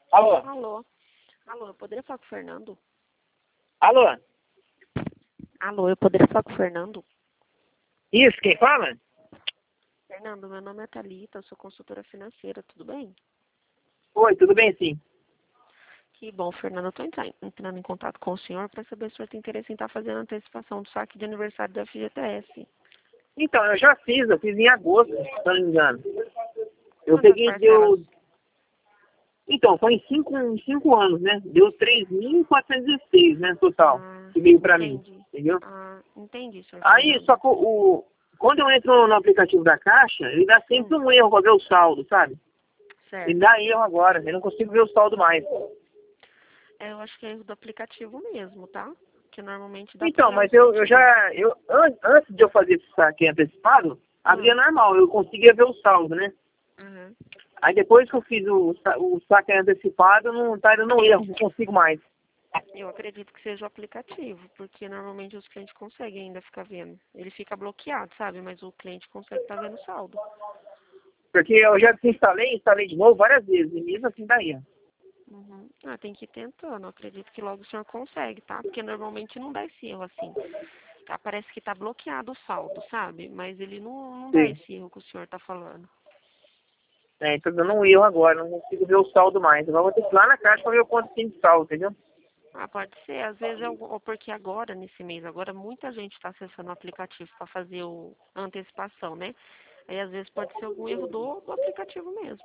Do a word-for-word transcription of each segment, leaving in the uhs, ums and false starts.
Alô? Alô? Alô, eu poderia falar com o Fernando? Alô? Alô, eu poderia falar com o Fernando? Isso, quem fala? Fernando, meu nome é Thalita, eu sou consultora financeira, tudo bem? Oi, tudo bem sim? Que bom, Fernando, eu estou entrando em contato com o senhor para saber se o senhor tem interesse em estar fazendo a antecipação do saque de aniversário da F G T S. Então, eu já fiz, eu fiz em agosto, se não me engano. Eu Quantas peguei, parcelas? deu... Então, foi em cinco, em cinco anos, né? Deu três mil quatrocentos e dezesseis, né, total, Ah, que veio pra mim, entendi. entendeu? Ah, entendi, senhor Aí, Fernando. só que o... o- Quando eu entro no aplicativo da Caixa, ele dá sempre Hum, um erro pra ver o saldo, sabe? Ele certo. dá erro agora, eu não consigo ver o saldo mais. É, eu acho que é erro do aplicativo mesmo, tá? Que normalmente dá para Então, ver o mas eu, eu sentimento. já... Eu, an- antes de eu fazer esse saque antecipado, abria Hum, normal, eu conseguia ver o saldo, né? uhum. Aí depois que eu fiz o, sa- o saque antecipado, não tá dando erro, não consigo mais. Eu acredito que seja o aplicativo, porque normalmente os clientes conseguem ainda ficar vendo. Ele fica bloqueado, sabe? Mas o cliente consegue estar vendo o saldo. Porque eu já desinstalei, instalei de novo várias vezes, e mesmo assim dá erro. Uhum. Ah, tem que ir tentando. Eu acredito que logo o senhor consegue, tá? Porque normalmente não dá esse erro assim. Tá? Parece que tá bloqueado o saldo, sabe? Mas ele não, não dá Sim. esse erro que o senhor tá falando. É, tá dando um erro agora, não consigo ver o saldo mais. Agora vou ter que ir lá na caixa pra ver o quanto tem de saldo, entendeu? Ah, pode ser. Às vezes é o- ou porque agora, nesse mês, agora muita gente está acessando o aplicativo para fazer o, a antecipação, né? Aí às vezes pode ser algum erro do, do aplicativo mesmo,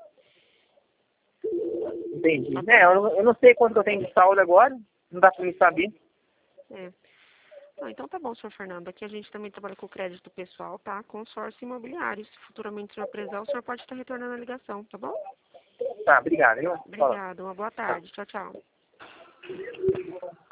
Entendi. tá bom? É, eu, não- eu não sei quanto que eu tenho de saldo agora, não dá pra me saber. É. Ah, então tá bom, senhor Fernando. Aqui a gente também trabalha com crédito pessoal, tá? Consórcio imobiliário. Se futuramente o senhor precisar, o senhor pode estar retornando a ligação, tá bom? Tá, obrigado, viu? Falou. Obrigada. Uma boa tarde. Tchau, tchau.